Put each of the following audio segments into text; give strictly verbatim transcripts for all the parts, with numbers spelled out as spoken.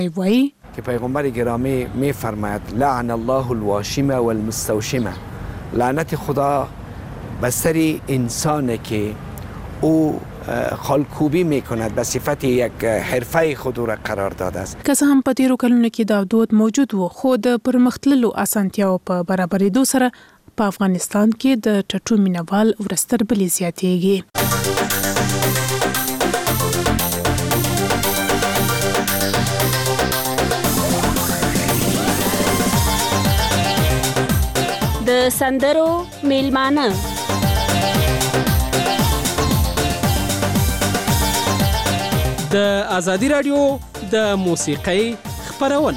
وای که پیغمبر گرامی میفرماید لعن الله الواشمه والمستوشمه، لعنت خدا به سر انسانی که او خالکوبی میکند به صفت یک حرفه خود را قرار داده است. که هم په تیرو کلونو کې دا دود موجود و، خو د پرمختللو اسانتیاو په برابرېدو سره په افغانستان کې د ټټو مینوال ورستر بلې زیاتېږي. د سندرو میلمانه د آزادی رادیو د موسیقۍ خبرونه.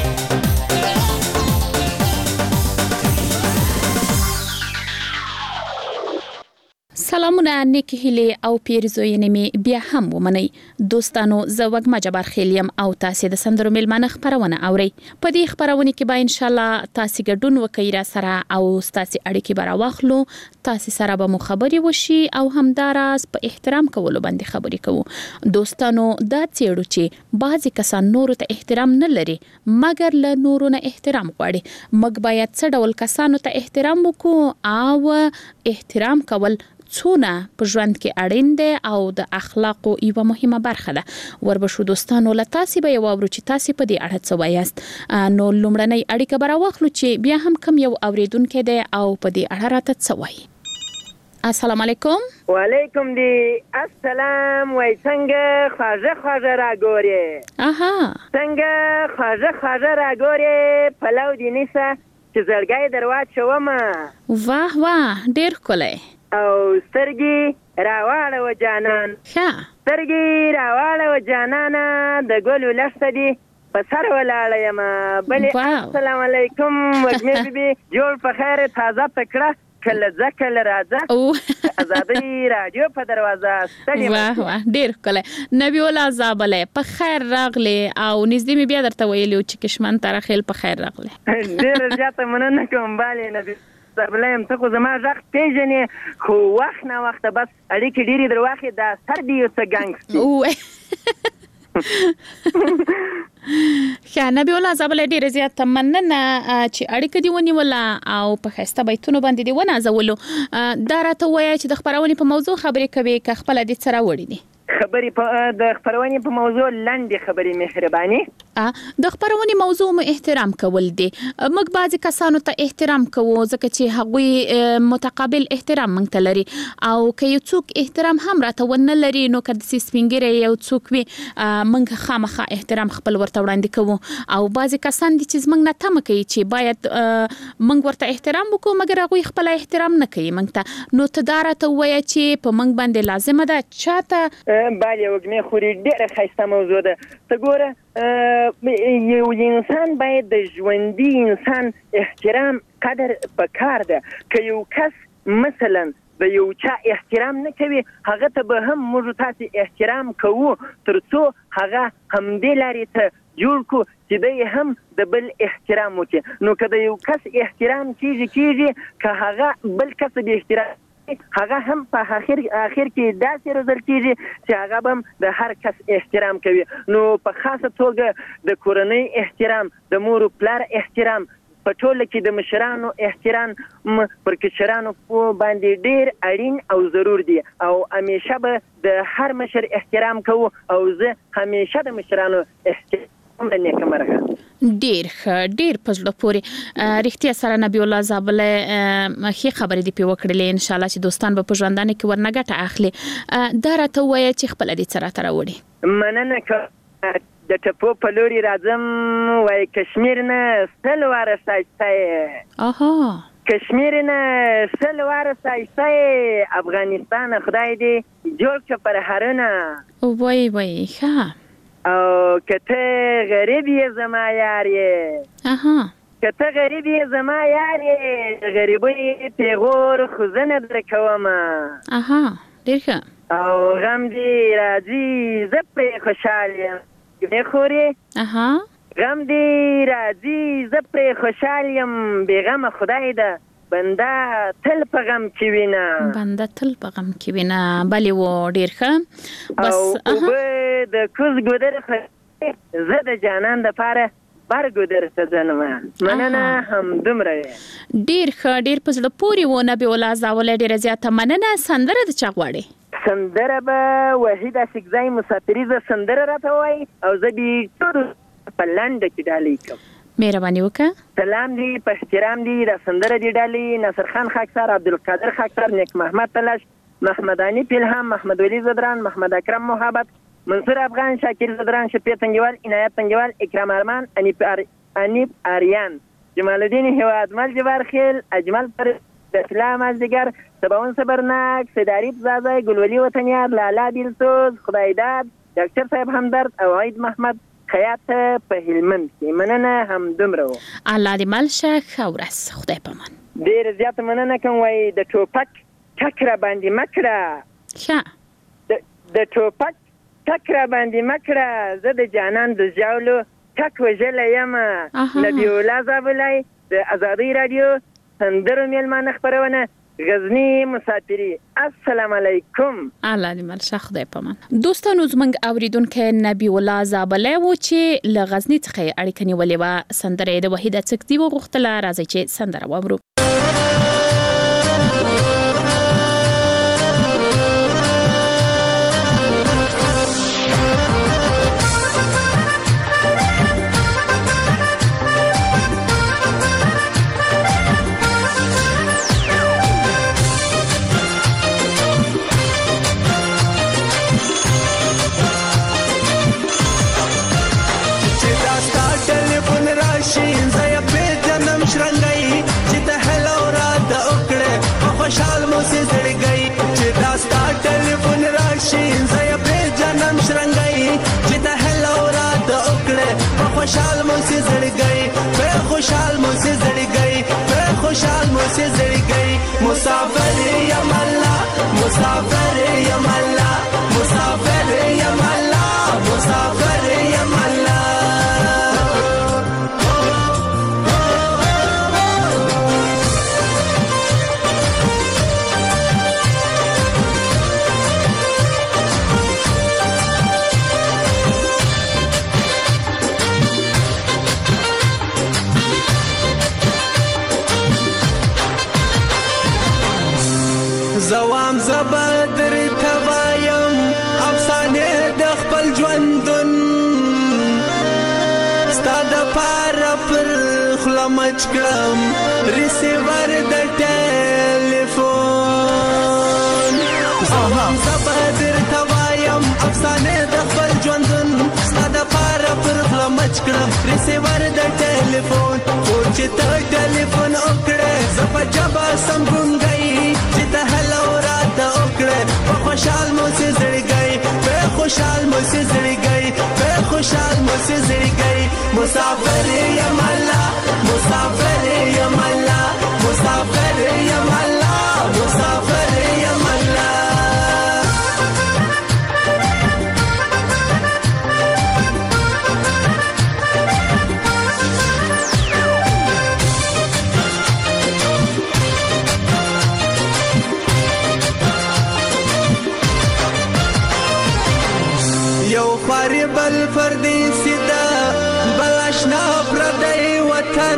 سلامونه، نیکی هیله او پیرزوینې می بیا هم ومنئ. دوستانو، زه وږمه جبار خیلیم او تاسو د سندرو میلمانه خبرونه اورئ. په دې خبرونه کې به ان شاء الله تاسو ګډون وکړئ را سره او تاسو اړیکې به راواخلو. تاسو سره به مو خبرې وشي او همداراز په احترام کولو باندې خبرې کوو. دوستانو، دا څېړو چې بعضی کسان نورو ته احترام نه لري مګر له نورو نه احترام غواړي. موږ باید څه ډول کسانو ته احترام وکړو او احترام کول څونه په ژوند کې اړین دی او د اخلاقو یوه مهمه برخه ده. وربشو دوستانو، له تاسو به یو اورو چې تاسو په دې اړه څه وایاست. نو لومړنۍ اړیکه به راواخلو چې بیا هم کم یو اوریدونکی دی او په دې اړه راته څه وایي. السلام علیکم. وعلیکم دی السلام. وای څنګه خواږه خواږه راګورې؟ اها، څنګه خواږه خواږه راګورې؟ پلو دې نیسه چې زړګی در واچومه. واه واه، ډېر ښکلی. او سترګې راواړوه جانان، ښه سترګې راواړوه جانانه، د ګلو لښته دې په سر ولاړه یمه. بلې السلام علیکم وږمې بیبي، جوړ په خیر تازه پکړه، کله ځه کله راځه، ازادۍ راډیو په دروازه. ستړي واه واه، ډېر ښکلی. نبی الله زابلی، په خیر راغلې او نږدې مې بیا درته ویلي و چې کشمن طرخیل په خیر راغلې. ډېره زیاته مننه کوم بالې نبی زابلی. ته خو زما غږ پېژنې، خو وخت نه وخته بس اړیکې ډېرې در واخلې، دا سر دې یو څه ګنګ ښه. نبی الله زابلی، ډېره زیاته مننه چې اړیکه دې ونیوله او په ښایسته بیتونو باندې دې ونازولو. دا راته ووایه چې د خپرونې په موضوع خبرې کوې که خپله دې څه راوړي دي؟ خبرې په د خبرونې په موضوع لنډې خبرې مهرباني. د خبرونې موضوع مو احترام کول دي. موږ بعضی کسانو ته احترام کوو ځکه چې هغوی متقابل احترام موږ ته لري، او که یو څوک احترام هم راته ونه لري نو که داسې سپینګیری یو څوک وي موږ خامخا احترام خپل ورته وړاندې کوو. او بعضی کسان دي چې زموږ نه تمه کوي چې باید موږ ورته احترام وکړو مګر هغوی خپل احترام نه کوي موږ ته. نو ته دا راته ووایه چې په موږ باندې لازمه ده چاته بالې وږمې خوري، ډېره ښایسته موضوع ده. ته ګوره، یو انسان باید د ژوندي انسان احترام قدر پکار ده. که یو کس مثلا د یو چا احترام نه کوي هغه ته به هم موږ تاسې احترام کوو تر څو هغه همدې لارې ته جوړ کړو چې دی هم د بل احترام وکړي. نو که د یو کس احترام کیږي کیږي که هغه بل کس د احترام هغه هم په اخر اخر کې داسې روزل کیږي چې هغه هم د هر کس احترام کوي. نو په خاصه توګه د کورنۍ احترام، د مور او پلار احترام، په ټوله کې د مشرانو احترام پر کشرانو باندې ډیر اړین او ضرور دی. او همیشه به د هر مشر احترام کوو او زه همیشه د مشرانو احترام ډیر ښه، ډیر په زړه پورې. رښتیا سره نبی الله زابلی ښې خبرې دې پې وکړلې. انشاءالله چې دوستان به په ژوندانه کې ورنه ګټه اخلي. دا راته ووایه چې خپله دې څه راته راوړي. مننه کوم. د ټپو په لوري راځم، وایي کشمیر نه سل واره ښایسته یې. اها، کشمیر نه سل واره ښایسته یې. افغانستان خدای دې جوړ کړه پرهرونه. وای وای ښه. او که ته غریب یې زما یار یې. اها، که ته غریب یې زما یار یې، غریبۍ پیغور خو زه نه در کومه. اها، ډېر ښه. او غم دې راځي زه پرې خوشحال یم. مې خورې؟ اها، غم دې راځي زه پرې خوشحال یم. بېغمه خدای ده بنده تل په غم کې وینه. بنده تل په غم کې وینه. بلې و، ډېر ښه. بس او اوبه د کوز ګودر زه د جانان د پاره برګو درته ځنمه مننه هم دومره ډیر ښه ډیر په زړه پورې و نبی الله زاوله ډیره زیاته مننه. سندره د چا غواړي؟ سندره به وحید اسکزای مسافریزه سندره راته وای او زه به ټول په لنډه کې ډالۍ کوم. مهرباني وکړه. سلام دی په احترام دی د سندره دی ډالۍ ناصر خان خاکسار، عبدالقادر خاکسار، نیک محمد تلش، محمد انی پیلهام، محمد ولی زدران، محمد اکرم محبت، منصور افغان، شاکر زدران، شفیع تنگیوال، عنایت تنگیوال، اکرام ارمان، انیپ ار... انیپ آریان، جمال الدین هوادمل، جبار خیل، اجمل پر اسلام از دیگر، سباون صبرناک، سیداریب زازای، گلولی وطنیار، لالا دیلسوز، خدایداد، ډاکټر صاحب همدرد او عید محمد خیاط په هلمند کې. مننه هم دومره و. الله دې مل شه. ښه ورځ. خدای پامان. ډېره زیاته مننه کوم. وایي د ټوپک ټک را باندې مه کړه ښه د ټوپک ټک را باندې مه کړه زه د جانان د ژاولو ټک وژلی یم. نبی الله زابلی د ازادۍ راډیو سندرو میلمانه خپرونه غزنی مسافری. السلام علیکم. الله دې مل شه. خدای پامان. دوستانو زمنګ اوریدونکو نبی الله زابلی و چې له غزنی څخه اړیکه نیولې و. سندره د وحید اسکزای وغوښتله. راځي چې سندره واورو. خوشحال مو سي زړګي چې دا ستا ټلیفون راشي زه په جنم شرنګي چې دا هلو رات وکړه خوشحال مو سي زړګي په خوشحال مو سي زړګي په خوشحال مو سي زړګي مسافر یم الله مسافر یم الله مسافر یم الله مسافر یم الله. زوام زبادر توایم افسانه د خپل ژوندون ستا د پاره پر خوله مچ کړم ریسیور د ټلیفون. زوام زبادر توایم افسانه د خپل ژوندون ستا د پاره پر خوله مچ کړم ریسیور د ټلیفون. خو چې ته ټلیفون وکړې زه په جبه سم ګونګی چې ته هلو رات وکړې په خوشحال مو سي زړګی په خوشحال مو سي زړګی په خوشحال مو سي زړګی مسافر یم الله مسافر یم الله مسافر یم الله مسافر یم الله. بل پردیسی دا بلاشنا پردی وطن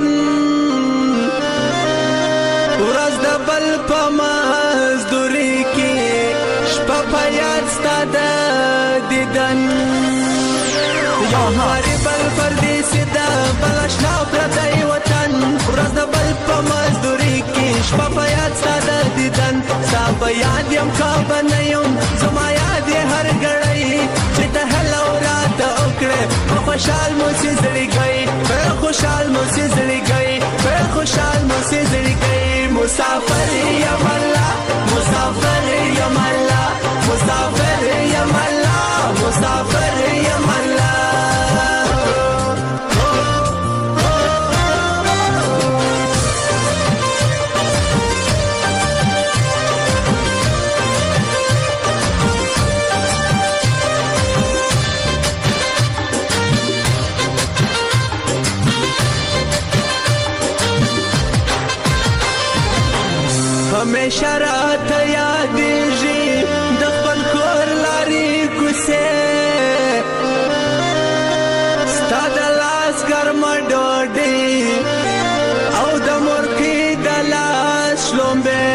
ورځ د بل په مزدوري کې شپه په یاد ستا د دیدن. یو وارې بل پردیسی دا بلاشنا پردی وطن ورځ د بل په مزدوري کې شپه په یاد ستا د دیدن. ستا په یاد یم کابه نه یم زما یاد یې هر ګړی چې ته هلو رات وکړې په خوشحال مو سي زړګی په خوشحال مو سي زړګی په خوشحال مو سي زړګی مسافر یم الله مسافر یم الله مسافر یم الله مسافر یم الله. همیشه راته یادېږي د خپل کور لارې کوڅې لاس ګرمه ډوډۍ او د مورکې د لاس شلومبې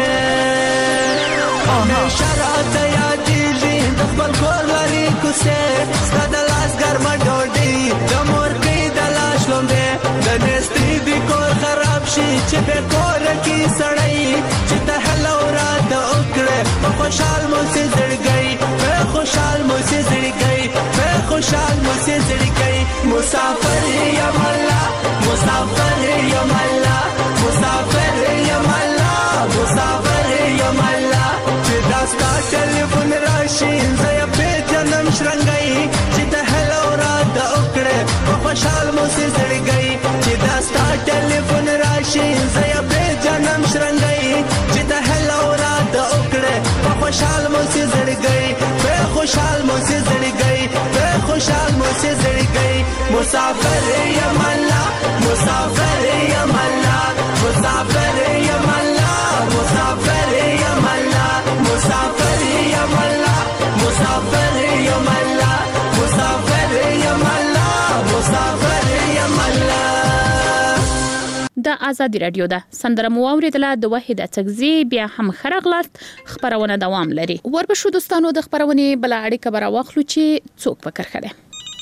همیشه راته یادېږي د خپل کور لرې کوڅې ستا د لاس ګرمه ډوډۍ د مورکې د لاس شلومبې د نېستۍ د کور خراب شي چې بې کوره کې سړی چې ته هله راته وکړې په خوشحال مو سي زړګی په خوشحال مو سي زړګی په خوشحال مو سي زړګی مسافر یم الله مسافر یم الله مسافر یم الله مسافر یم الله چې دا ستا ټلیفون راشي زه یې پېژنم شرنګی چې ته هله راته وکړې په خوشحال مو سي زړګی چې دا ستا ټلیفون راشي زه یې پېژنم شرنګی چې ته هله راته وکړې په خوشحال مو سي زړګی په خوشحال مو سي زړګی په خوشحال مو سي زړګی مسافر یم الله مسافر یم الله مسافر یم الله مسافر یم الله مسافر یم الله مسافر یم الله مسافر یم الله مسافر یم الله د آزادي رادیو ده سندره مو اوریدله د وحید اڅکزي بیا هم خرغلاست خبرونه دوام لري وربشو دوستانو د خبرونه بل اړیکه برا واخلو چې څوک پکړ خره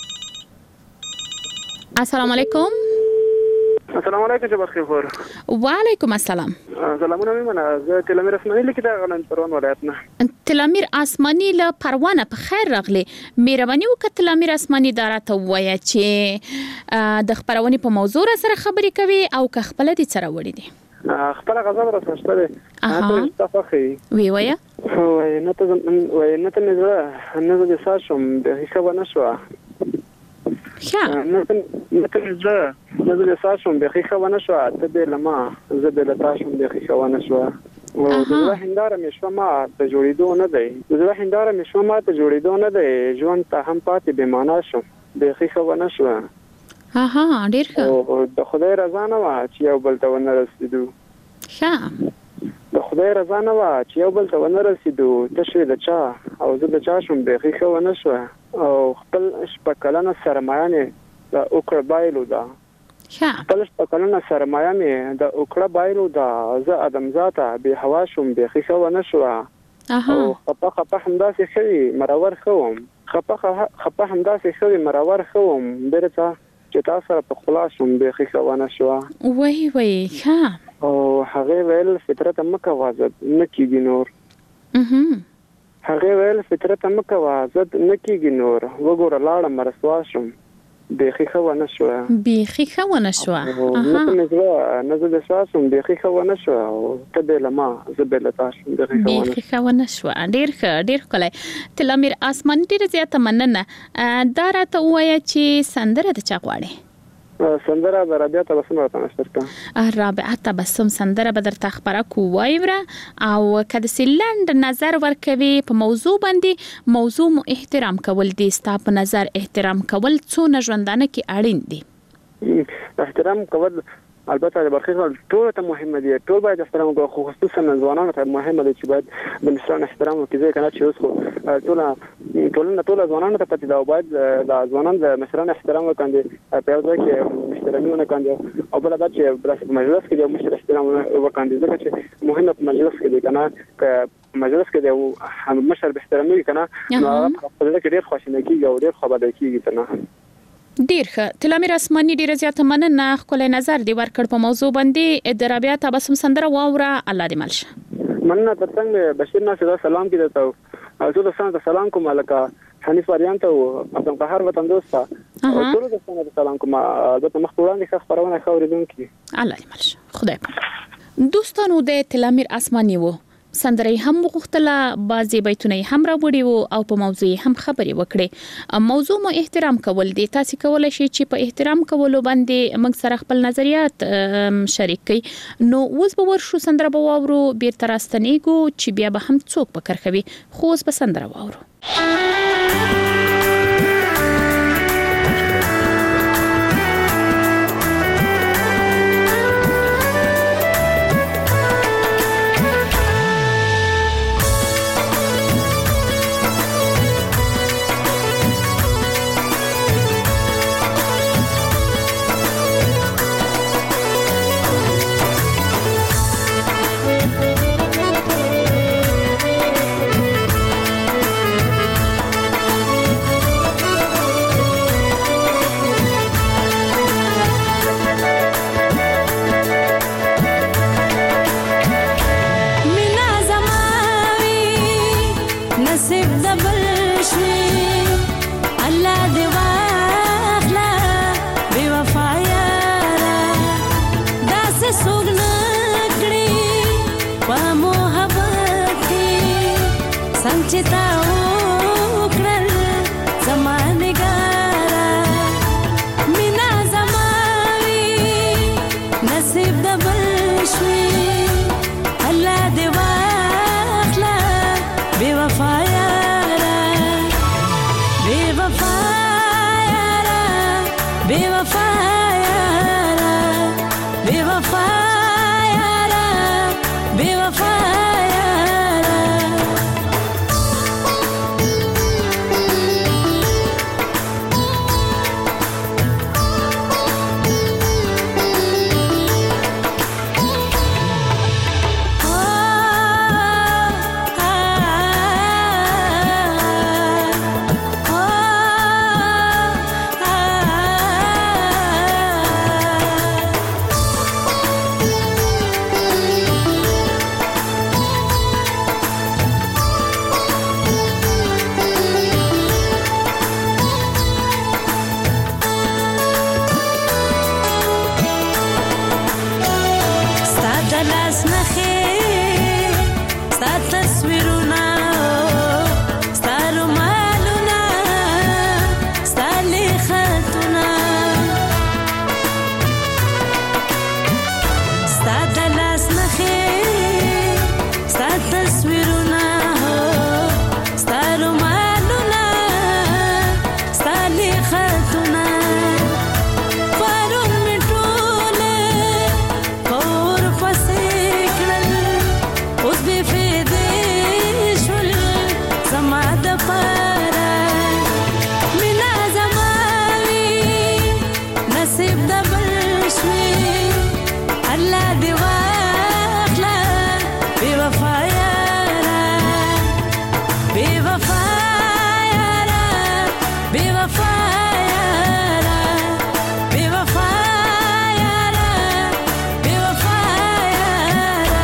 السلام علیکم السلام علیکم جبار خیر وعلیکم السلام سلامونه میمنه زه تلامیر اسماني لیکي دا غلن پروان ولایت نه تلامیر اسماني له پروانه په خیر راغلی مهرباني وکړه تلامیر اسماني دارته وایي چې د خبرونه په موضوع سره خبرې کوي او که خپل دي سره وړي دي خپل غزا راځته ده اته تفخي وی وایي وای نه ته وای نه ته نه نه د ساشم د هیڅ نشو ښه نه ته نه ته نه د ساشم د هیڅ نشو ته به لما زه به لتاشم د هیڅ نشو او د هنداره مشو ما ته جوړېدو نه دی د هنداره مشو ما ته جوړېدو نه دی ژوند ته هم پاتې به معنا شو د هیڅ نشو اها ډیر ښه او د خدای رضا نه و چې یو بل ته ونه رسیدو ښه د خدای رضا نه و چې یو بل ته ونه رسیدو تشه د چا او زه د چا شوم به هیڅ ونه شو او خپل شپکلنه سرمایه د اوکړه بایلو دا ښه خپل شپکلنه سرمایه مې د اوکړه بایلو دا زه ادم ذاته به هوا شوم به هیڅ ونه شو اها او خپه خپه همداسې خوي مرور خوم خپه خپه همداسې خوي مرور خوم برته چې تاسو سره په خلاصوم به هیڅ ونه شو وای وای ښه او هغه ویل فطرت مکه وازد نکیږي نور اها هغه ویل فطرت مکه وازد نکیږي نور وګوره لاړه مرسوا شم بيخي خو نه شو بيخي خو نه شو اها نه زه نه زه د شاسم بيخي خو نه شو ته به لما زبل تاسو بيخي خو نه شو ډیر ښه ډیر کله تلامیر اسمان ډیر زیاته مننه دا راته وایي چې سندره د چا غواړي سندره د رابعه تبسم راته نشته رابعه تبسم سندره به درته خبره کوایره او کله سیلند نظر ورکوي په موضوع باندې موضوع مو احترام کول دي ستا په نظر احترام کول څو نه ژوندانه کې اړین دي احترام کول البته د برخه ټول ته مهمه دي ټول باید احترام وکړي خو خصوصا ځوانانو ته مهمه دي چې باید د مشرانو احترام وکړي کنه چې اوس ټول ټول ټول ځوانانو ته پاتې دا باید د ځوانانو د مشرانو احترام وکړي په یو ځای کې مشترمونه کوي او بل دا چې په مجلس کې د مشر احترام وکړي ځکه چې مهمه په مجلس کې دي کنه ک مجلس کې د مشر به احترام وکړي کنه نو په دې کې ډېر خوشاله کیږي او ډېر خبره کیږي کنه ډیر ښه تلامیر اسماني ډیر زیاته مننه خپل نظر دی ورکړ په موضوع باندې د رابعه تبسم سندره واوره الله دې ملشه مننه ترڅنګ بشیر ناصر سلام کې درته او زه تاسو ته سلام کوم الکه حنیف وریان ته او په هر وطن دوستا او ټول تاسو ته سلام کوم د مخ وړاندې خبرونه خبرېدونکي الله دې ملشه خدای پاک دوستانو د تلامیر اسماني وو سندره هم غوښتله بعضی بیتونه هم راوړي وو او په موضوع هم خبرې وکړي موضوع مو احترام کول دي تاسو کولای شئ چې په احترام کولو باندې موږ سره خپل نظریات شریک کړئ نو اوس به ورشو سندره به واورو بیرته راستنیږو چې بیا به هم څوک پکړ کوي خو اوس به سندره واورو لاس نخې ستا تصویرونه ستا رومالونه ستا لیختونه ستا د لاس نخې ستا تصویرونه ستا رومالونه ستا لیختونه پرون مې ټوله اور پسې کړل اوس بې فایدې شول زما دپاره مینه زما وي نصیب د بل شوې الله دې واخله بې وفا یاره بې وفا یاره بې وفا یاره بې وفا یاره بې وفا یاره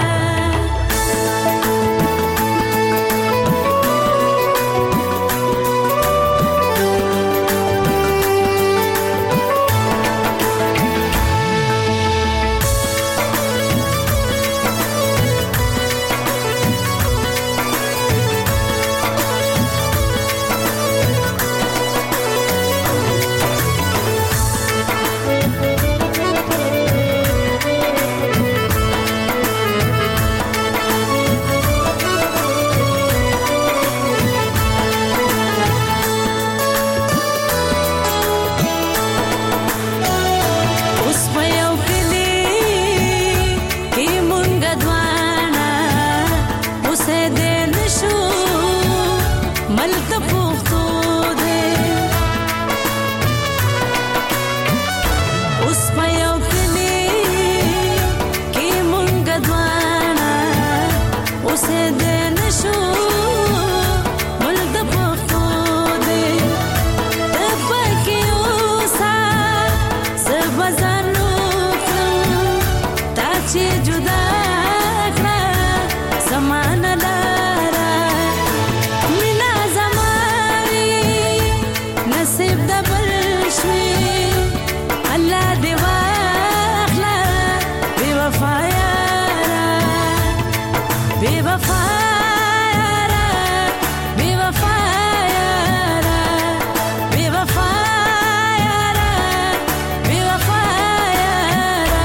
اوس په یو کلي کې مونږ دواړه اوسېدی نشو ملک پښتو دی اوس په یو کلي کې مونږ دواړه اوسېدی نشو ملک پښتو دی ته پکې اوسه زه به ځان وکړم تا چې جدا کړه زما نه لاره مینه زما وي نصیب د بل شوې الله دې واخله بې وفا یاره بې وفا یاره بې وفا یاره بې وفا یاره بې وفا یاره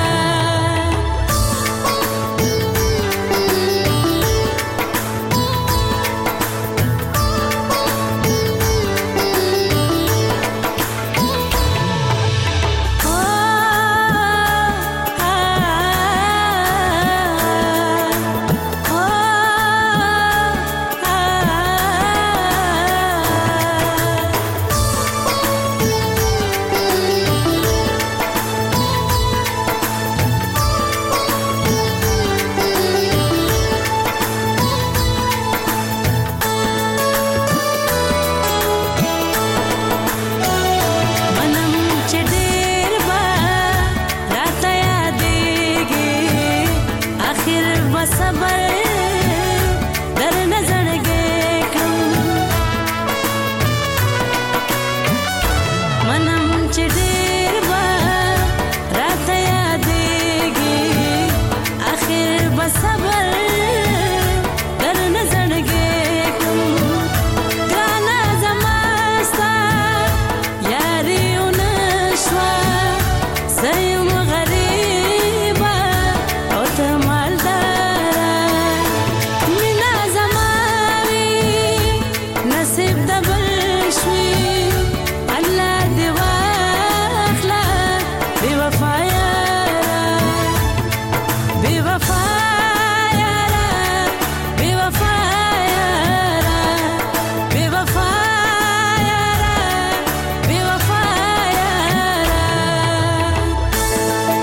منم چې ډېر به راته یادېږي آخر به صبر درنه زړګی کړم منم چې ډېر به راته یادېږي آخر به صبر درنه زړګی کړم ګرانه زما ستا یاري ونه شوه زه یم غریبه او ته مالداره مینه زما وي نصیب د بل شوې الله دې واخله بې وفا یاره بې وفا یاره بې وفا یاره بې وفا یاره بې وفا یاره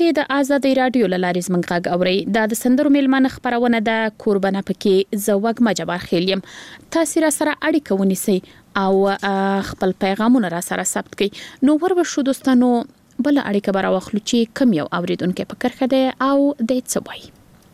تاسو د آزادۍ رادیو لارې زمنګ غږ اورئ دا د سندرو میلمانه خبرونه د کوربنه پکې زوګ مجبر خیلیم تاسو را سره اړیکه ونیسئ او خپل پیغامونه را سره ثبت کړئ نو ور به شو دوستانو بل اړیکه برا واخلو چې کم یو اوریدونکو په کرخه ده او د څه وای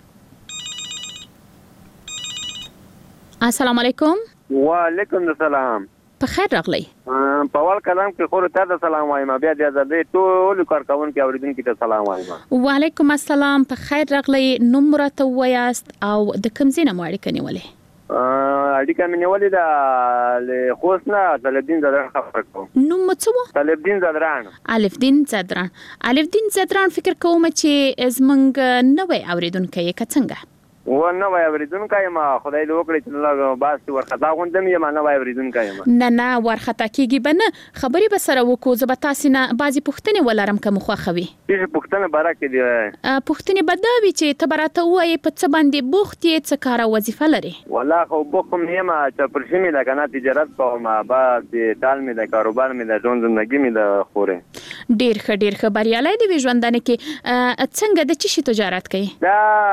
السلام علیکم وعلیکم السلام په خیر راغلی په اول کلام کې خور ته د سلام وایم بیا د زده ټول کارکونکو اوریدونکو ته سلام وایم وعلیکم السلام په خیر راغلی نوم مرته وایاست او د کوم ځای نه اړیکه نیولې اړیکه مې نیولې ده له خوسنا طالبدین زدران خبر کوم نوم څه و طالبدین زدران الفدین زدران الفدین زدران فکر کوم چې زمنګ نوې اوریدونکو یې څنګه و نه وای اوریدونکو ما خدای دې وکړي چې الله باس ورختا غوندم یې ما نه وای اوریدونکو نه نه ورختا کیږي بنه خبري به سره وکړو زه به تاسو نه بازي پښتنه ولرم کوم خوخوي چې پښتنه برکه دی پښتنه بدوي چې تبرته وای په څه باندې بوخت یې څه کار وظیفه لري والله خو بوخم نه ما چې پرشمه ده کنه تجارت کوم با د ټال می د کاروبار می د ژوند زندگی می د خوره ډیر ښه ډیر ښه بریالي دی ژوندانه کې څنګه د چی تجارت کوي دا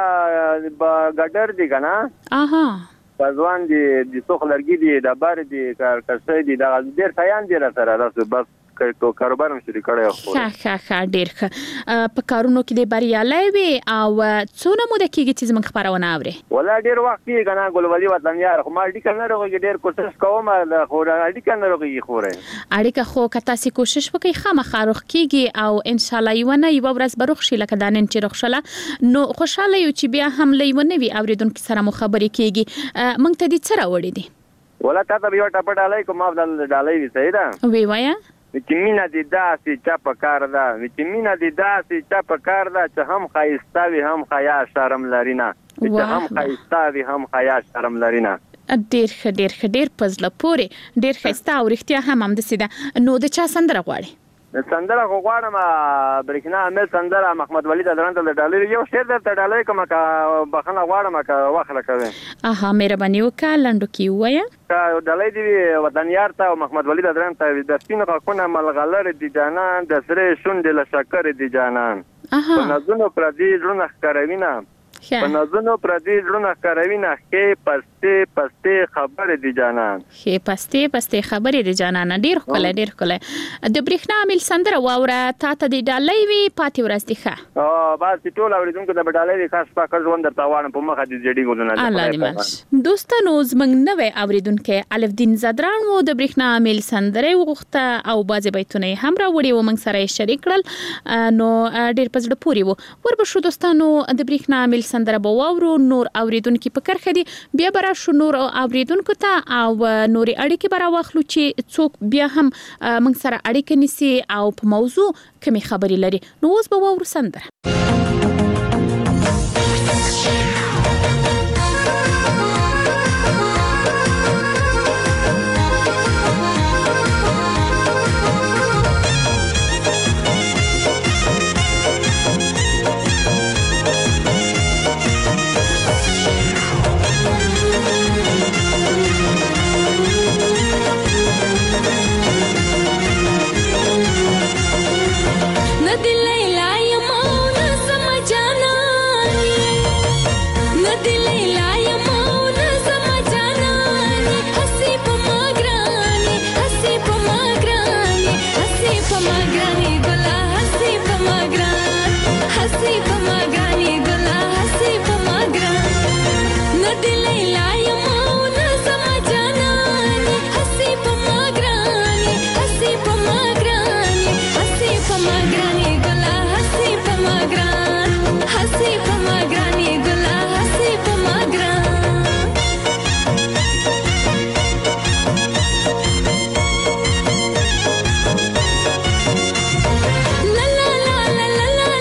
ګډر دی کنه اها پزوان دی د څوخ لرګي دی د بار دی کارکړې دی د ډیر خیان دی را سره راس بس کو کاروبار هم شروع کړی خو ښه ښه ښه ډیر ښه په کارونو کې د بریالي وي او څونه مو د کېږي چې زموږ خبرونه اوري ولا ډیر وخت یې کنه ګلولي وطن یار خو ما ډیکل نه راغی ډیر کوشش کوم خو ډیکل نه راغی خو اړیکه خو کته سي کوشش وکي خامخا روخ کیږي او ان شاء الله یو نه یو ورځ بروخ شي لکه دانن چې روخشله نو خوشاله یو چې بیا هم لې ونه وي اوریدونکو سره مو خبرې کیږي مونږ ته دي څه راوړي دي ولا تا ته یو ټاپ ډالای کوم افضل ډالای وي صحیح ده وی وایا چې مینا دي داسې چا په کار ده چې مینا دي داسې چا په کار ده چې هم خایستاوي هم خیا شرم لرينه چې هم خایستاوي هم خیا شرم لرينه ډیر ښه ډیر ښه ډیر پزله پوري ډیر خسته او رښتیا هم هم د سیده نو د چا سندره غواړي سندره خو غواړم برېښنا امیر سندره محمد ولی د درنده د ډالۍ یو شعر درته ډالۍ کوم کا بخنه غواړم کا واخله کوي اها مهرباني وکړه لندو کی وایا ډالۍ دی وطن یار ته محمد ولی د درنده د سپینو خونه ملغلر دی جانان د سره شونډه ل شکر دی جانان اها نازونو پر دې ژوند ښکاروینا په نازونو پر دې ژوند ښکاروینا کې پسته پسته خبر دی جانان کې پسته پسته خبر دی جانان ډیر خله ډیر خله د برېښنا عامل سندره واوره تا ته دی ډالۍ وی پاتې ورځ دی ښه او بس ټول اوریدونکو د ډالۍ دی خاص پاک ژوند درته وانه په مخه دی جډي ګولونه الله دې ماش دوستانو زمنګ نوې اوریدونکو الفدین زدران وو د برېښنا عامل سندره وغوښته او بازي بیتونه هم راوړي و موږ سره شریک کړل نو ډیر پزړه پوری وو ور به شو دوستانو د برېښنا عامل سندره بو اورو نور اوریدونکو په کرخه دي بیا برا شو نور اوریدونکو ته او نوري اړیکې برا واخلو چې څوک بیا هم موږ سره اړیکه نيسي او په موضوع کمی خبري لري نو اوس به وورو سندره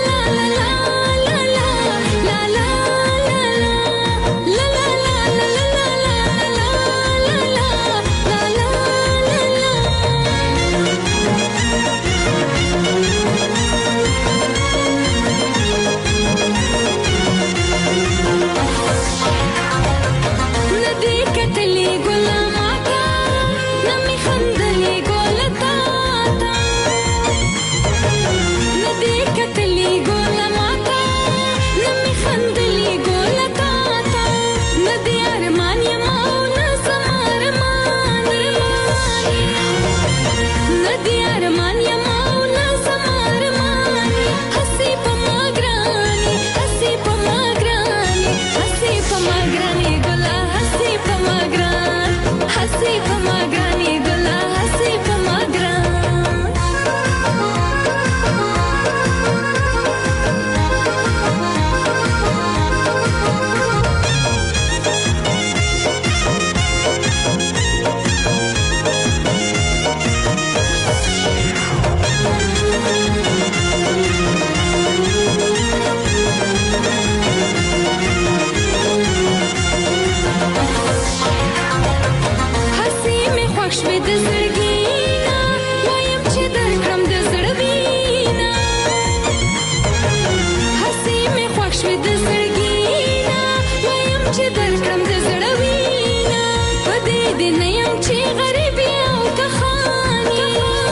la la la شوې د زړګینا وایم چې درکړم د زړه وینا هسې مې خوښ شوې د زړګینا وایم چې درکړم د زړه وینا په دې دې نه یم چې غریب او که خاني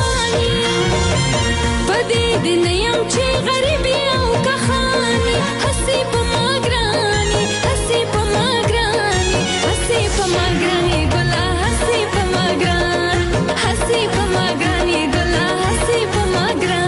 په دې دې نه یم چې غریب او که خاني هسې په ما ګراني هسې په ما ګراني هسې په ما ګراني ګلا هسې په ما ګران هسې په ما ګراني ګلا هسې په ما ګران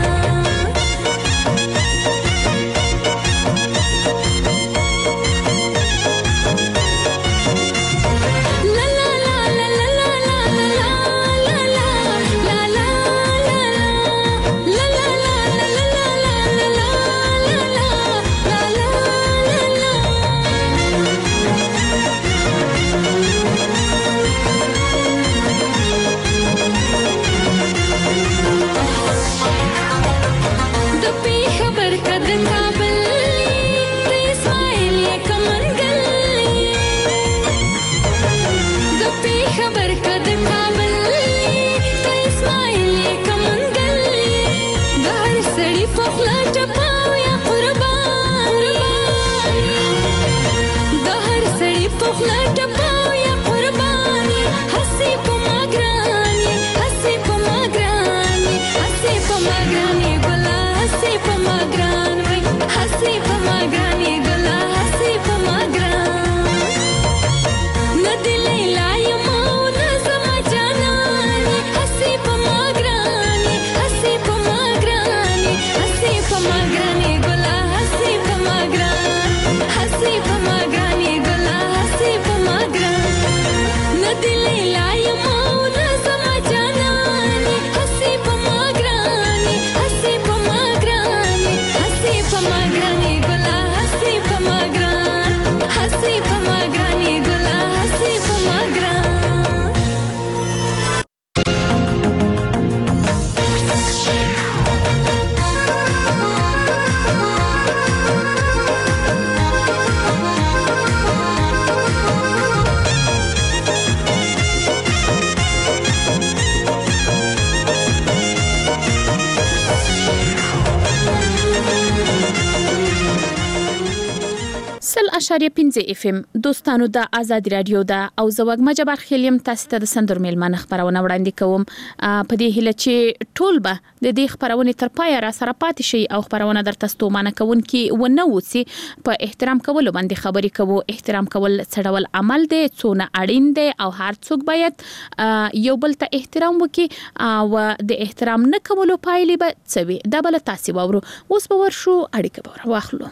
اشاریه پنځه اف ام دوستانو د آزاد رادیو دا او زوګ مجبر خلیم تاسو ته د سندر میلمانه خبرونه وړاندې کوم په دې هله چې ټول به د دې خبرونه تر پای را سره پاتې شي او خبرونه درته ستومانه کوون کې ونه وسی په احترام کول باندې خبرې کوو احترام کول څړول عمل دی څونه اړین دی او هر څوک باید یو بل ته احترام وکړي او د احترام نه کولو پایلې به څوي دا بل تاسو وورو اوس به ورشو اړیکه به واخلو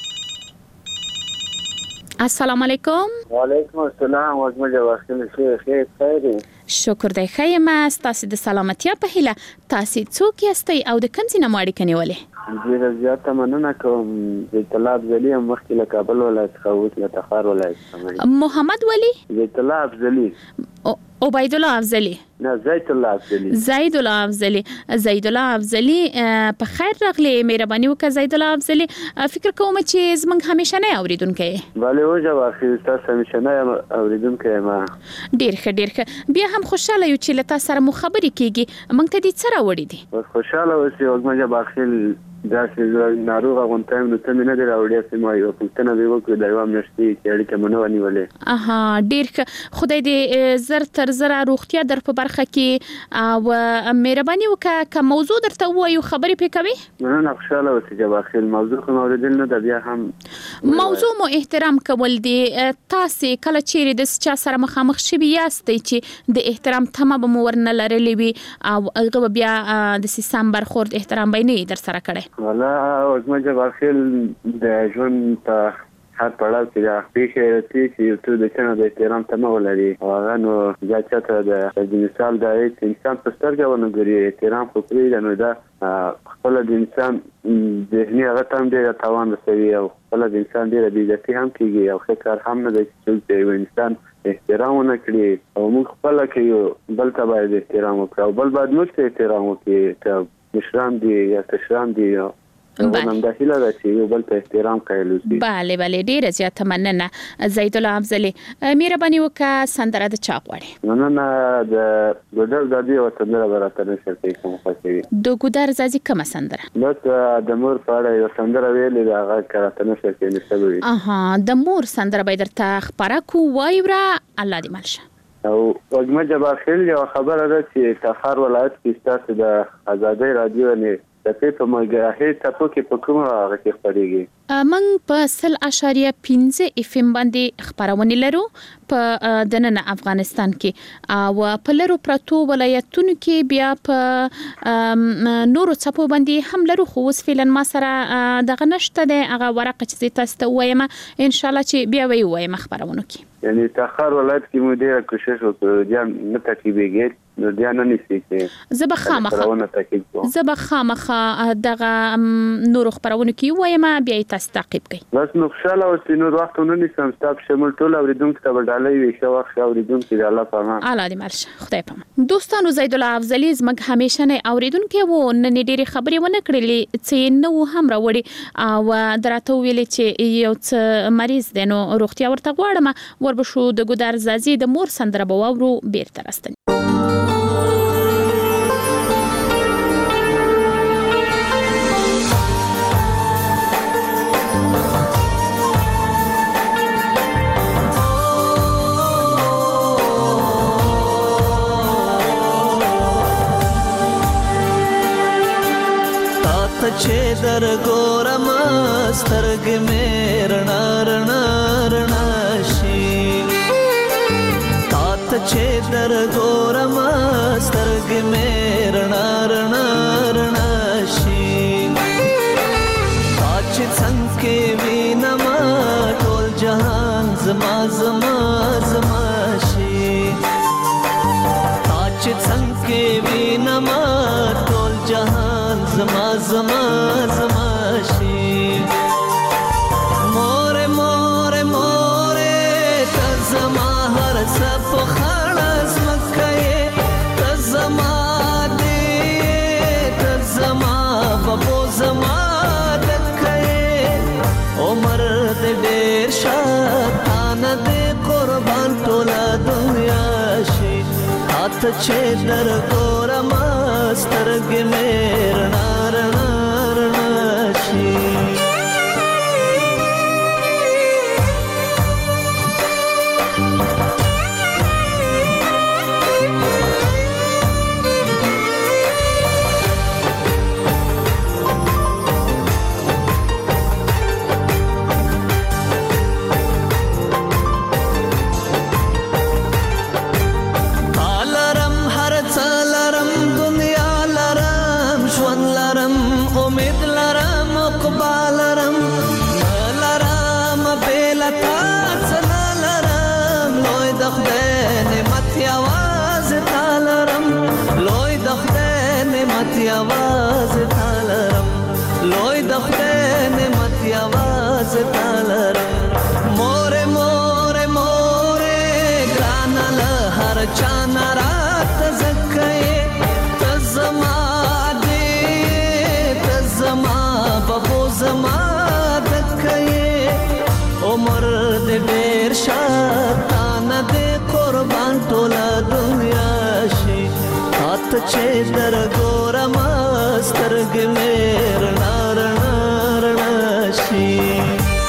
السلام علیکم. وعلیکم السلام ورحمت الله وبرکاته. خیر خیر شکر دی خیم است تاسو د سلامتیا په هیله تاسو څوک یاستئ او د کوم ځای نه ماړی کني ولې ډیره زیاته مننه کوم د طلاب زلی مخکې له کابل ولایت څخه له تخار ولایت محمد ولی د طلاب زلی عبید الله افضلی نه زید الله افضلی زید الله افضلی زید الله افضلی په خیر راغلی مهرباني وکړه زید الله افضلی فکر کوم چې زمنګ همیشه نه اوریدونکو bale او جواب تاسو همیشه نه اوریدونکو ما ډیر ښه ډیر ښه بیا هم خوشاله یو چې لته سره مو خبرې کیږي موږ ته دې سره وړي دي خوشاله اوسې او ما جواب اخیل دا چې ناروغ غونټایم نو ته نه دی راوړی چې ما یو پښتنه دی وکړه دا یو مشتي چې اړیکه مونږ ونیولې اها ډیر خدای دې زر تر زر روغتیا در په برخه کې او مهرباني وکړه که موضوع درته وایو خبرې پې کوي نه نه خوشاله اوسې جواب اخیل موضوع خو اوریدل نه دا بیا هم موضوع مو احترام کول دي تاسو کله چیرې د چا سره مخامخ شوي یاستئ چې د احترام تمه به مو ورنه لرلې وي او هغه بیا د سیستم برخورد احترام به نه در سره کړی ولا اوسمه جواب خل د ژوند په هر پړاو کې د پیښې راتي چې ته د چنه د احترام تمه ولري او هغه نو ځکه د مثال د انسان په سترګه ونګري احترام خو پرې نو دا خپل د انسان ذهني هغه تم ډیر توان رسوي او خپل د انسان ډیر د عزت هم کیږي او خکار هم نه د چې انسان احترام نه کړی او موږ خپل کې بل ته باید احترام وکړو بل باید موږ ته احترام وکړو مشران دي یا کشران دي نن د هیله ده چې یو بل ته احترام کوي. bale bale ډیره زیاته مننه زید الله افضل. مهرباني وکړه سندره د چا غواړي؟ نن د ګودر زادي او سندره براته نشر کوي کوم خوښوي. د ګودر زادي کومه سندره؟ بس د مور په اړه یو سندره ویلې دا هغه کراته نشر کوي نشوي. اها د مور سندره به درته خبره کو وایره الله دې ملشه. او وګمه جبار خیل یو خبره ده چې تخار ولایت کې ستاسو د آزادۍ رادیو نه د په مګه تاسو کې په کومه هغه کې خبرېږي؟ من په صفر اشاریه پنځه اف ام باندې خبرونه لرو په دننه افغانستان کې او په لرو پرتو ولایتونو کې بیا په نورو څپو باندې هم لرو خو اوس فعلا ما سره دغه نشته د هغه ورقه چې تاسو ته وایم ان شاء الله چې بیا وی وایم خبرونه کې. یعنی تخار ولایت کې مو ډیره کوشش وکړو ځان نه تکیبېږي نو ځان نه نسی چې زه به خامخا زه به خامخا دغه نور خبرونه کې وایم بیا تاسو تعقیب کړئ. بس نو خوشاله اوسئ نو وخت نه نشم تاسو شمول ټول اوریدونکو ته ډالۍ وي شو وخت اوریدونکو ته الله پامان الله دې مرشه خدای پامان. دوستانو زید الله افضلی زمګ همیشه نه اوریدونکو وو نن ډېری خبرې ونه کړلې چې نو هم راوړي او دراته ویلې چې یو څه مریض دی نو روغتیا ورته غواړم وربشو د ګودر زازي د مور سندره به وورو بیرته راستنی. چې در ګورم سترګې مې رڼا رڼا رڼا شي تا چې در ګورم سترګې مې رڼا رڼا رڼا شي تا چې څنګه وینم ټول جهان زما زما زما شي تا چې څنګه وینم ټول جهان زما زما زما شي مور مور مور ته زما هر څه په خړس مکه ته زما دې ته زما بابو زما دکه عمر دې ډېر شاتانه دې قربان ټوله دنیا شي ته چې در ګورم سترګې مې رڼا رڼا رڼا شي. आवाज तालरम लोई दखते ने मत आवाज तालरम मोरे मोरे मोरे ग्रानल हर चाना रात जक्के तजमा दे तजमा बबो जमा दक्के उमर दे बेर शातान दे कुर्बान टोला दुनिया शी हाथ چې در ګورم سترګې مې رڼا رڼا رڼا شي.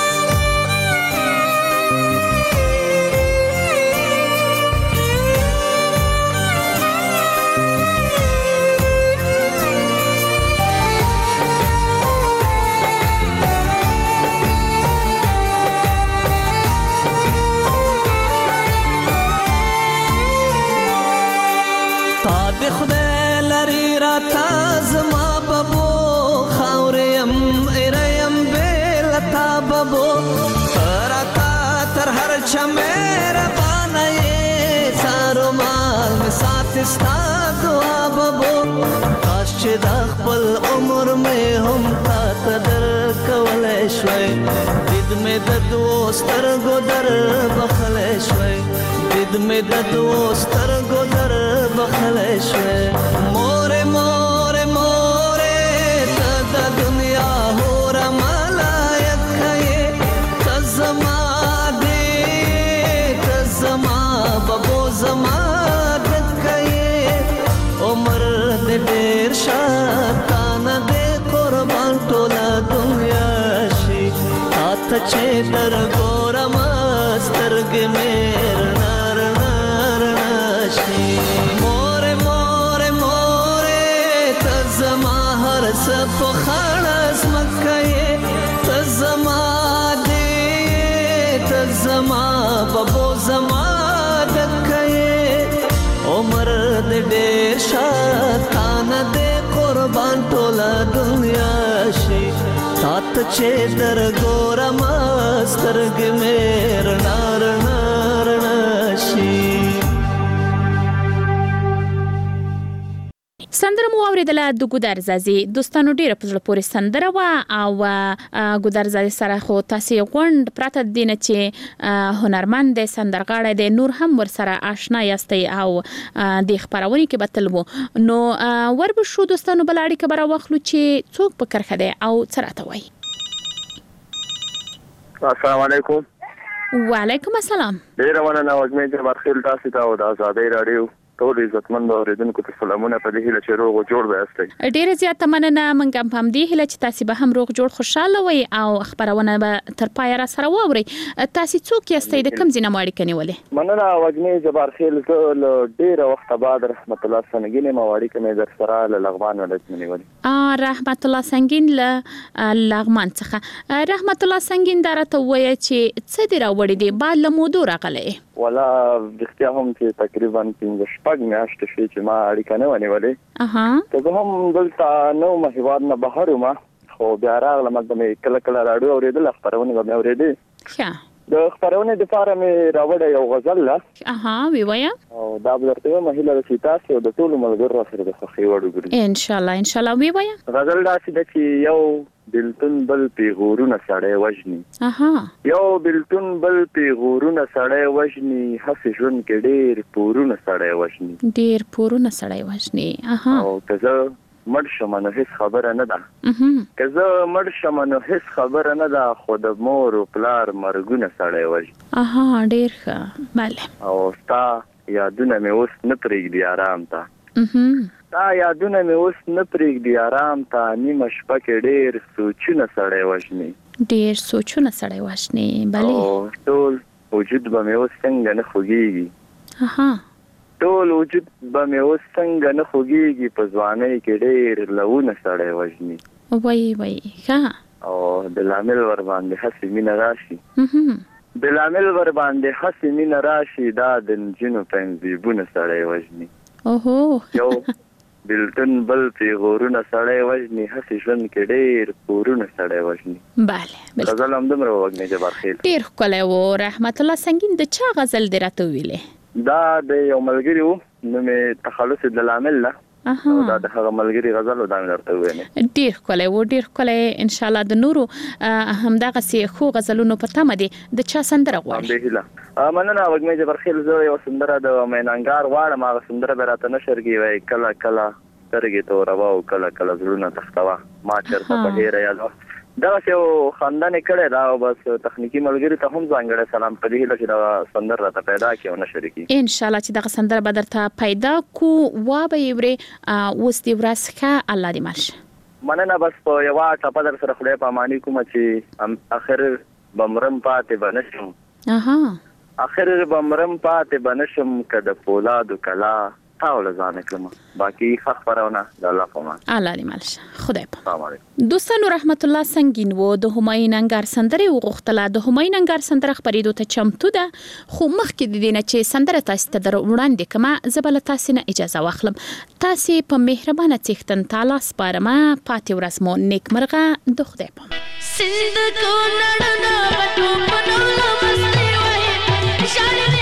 خدای لري را تازما بابو خاورم اريم بل تابو ترتا تر هر چمر باندې سارو مال می سات استا دعا بابو کاش چې د خپل عمر مې هم تا قدر کولای شوي دید مې د دوستر ګدر بخلای شوي دید مې د دوستر ګدر بخلای شوي مور مور مور ته د دنیا زما ببو زما دکې عمر دې ډېر شاتانه دې قربان ټوله دنیا شي تاته چې در ګورم سترګې مې نار نار شي مور مور مور ته زما هر څه په خاص مکه ته زما دې ته زما ببو زما دکې عمر دې ډېر شاتانه دې قربان ټوله دنیا شي تات چې در ګورم سترګې مې نار نار شي. سندره مو اوریدله د ګودر زازي دوستانو ډیره په زړه پورې سندره وا او ګودر زازي سره خو تاسو غونډ پراته دینه چې هنرمند د سندرغاړی د نور هم ور سره آشنا یاستئ او د خبرونې کې بتل وو نو ور به شو دوستانو بلاړي کبره واخلو چې څوک په کرخه دی او سراته وای. السلام علیکم. وعلیکم السلام. ډیره مننه وګمې چې برخیل تاسو ته او د آزادۍ رادیو ټول عزتمن اوریدونکو ته سلامونه په دې هیله چې روغ او جوړ به یاستئ. ډیره زیاته مننه منګ هم هم دې هیله چې تاسو به هم روغ جوړ خوشاله وي او خبرونه به تر پای را سره واوري. تاسو څوک یاستئ د کوم ځینه ماړی کني ولې؟ مننه وګمې جبار خیل له ډیره وخت بعد رحمت الله سنگین مواړی کې در سره له لغمان ولایت منیولې. ا رحمت الله سنگین له لغمان څخه رحمت الله سنگین درته وایي چې څه دی راوړی دی بعد له مودو راغله ولا دختیا هم چې تقریبا پنځه شپږ میاشتې شي چې ما اړیکه نه ونیولې. اها ته هم دلته نو مهیواد نه بهر ما خو بیا راغلم د مې کله کله راډیو اوریدل خبرونه مې اوریدې. ښه د خبرونه د فارم راوړې یو غزل لا. اها وی وایا او دا درته مهیله د سیتاسو د ټولو ملګرو سره د خوښي وړو ګرځي ان شاء الله ان شاء الله وی وایا. غزل دا چې یو بلتون بل پیغورونه سړی وژني. اها یو بلتون بل پیغورونه سړی وژني هڅه ژوند کې ډېر پورونه سړی وژني. ډېر پورونه سړی وژني. اها او که زه مړ شم نو هیڅ خبره نه ده. اها که زه مړ شم نو هیڅ خبره نه ده خو د مور او پلار مرګونه سړی وژني. اها ډېر ښه بله. او ستا یادونه مې اوس نه پرېږدي آرام ته. اها دا یادونه مې اوس نه پرېږدي آرام ته نیمه شپه کې ډېر سوچونه سړی وژني. ډېر سوچونه سړی وژني بله. او ټول وجود به مې اوس څنګه نه خوږېږي. اها ټول وجود به مې اوس څنګه نه خوږېږي په ځوانۍ کې ډېر لوونه سړی وژني. وای وای ښه او د لامل ور باندې هسې مینه راشي. اها د لامل ور باندې هسې مینه راشي دا د نجونو تنظیبونه سړی وژني. اوهو یو بلتون بل پیغورونه سړی وژني هسې ژوند کې ډېر پورونه سړی وژني. بله غزل هم دومره ووږنې جبار خیل ډېر ښکلی و. رحمت الله سنگین د چا غزل دې راته وویلې؟ دا د یو ملګري و نو مې تخلص د لامل له او دا د هغه ملګري غزل و دا مې درته وویلې. ډېر ښکلی و ډېر ښکلی. ان شاء الله د نورو همدغسې ښو غزلونو په تمه دی د چا سندره غواړي؟ همدې هیله مننه وږمې جبار خیل. زه یو سندره د مینانګار غواړم هغه سندره به راته نشر کړي وایي کله کله سترګې توروا او کله کله زړونه تختوه ما چېرته په هیره یادوه. دغسې یو خندنې کړی دا او بس تخنیکي ملګري ته هم ځانګړی سلام په دې هیله چې دغه سندر راته پیدا کړي او نشر کړي. ان شاء الله چې دغه سندره به درته پیدا کو وا به یې ورې اوس دې ورځ ښه الله دې مل شه. مننه. بس په یوه ټپه در سره خدای پاماني کومه چې اخر به مرم پاتې به نشم. اها اخر به مرم پاتې به نشم که د فولادو کلا تا ول ځان کړم باقي ښه خبرونه د الله په امان. الله دې مل شه خدای په السلام علیکم. دوستانو رحمت الله سنگین و د همایون انګار سندره وغوښتله. د همایون انګار سندره خبرېدو ته چمتو ده خو مخکې د دې نه چې سندره تاسو ته در وړاندې کړم زه به له تاسو نه اجازه واخلم. تاسو په مهربانه څښتن تعالی سپارم. پاتې ورځ مو نیکمرغه د خدای په امان. سند کو نړنا بټو پنولا مستي وای شان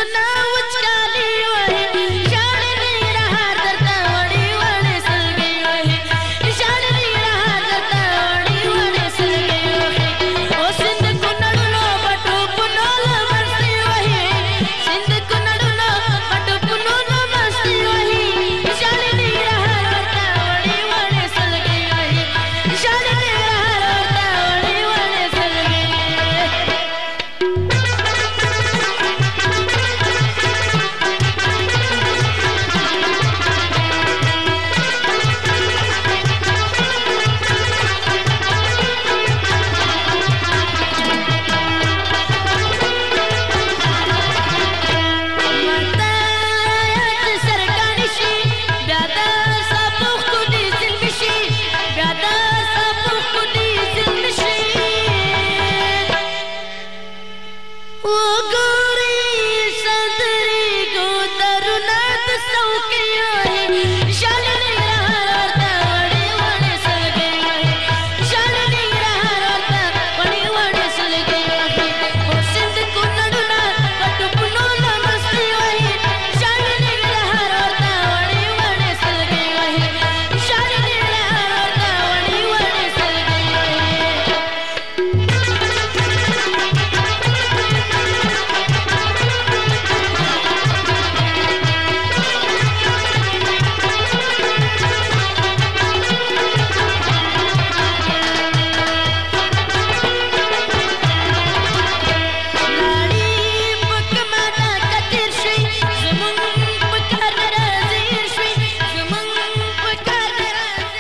سنا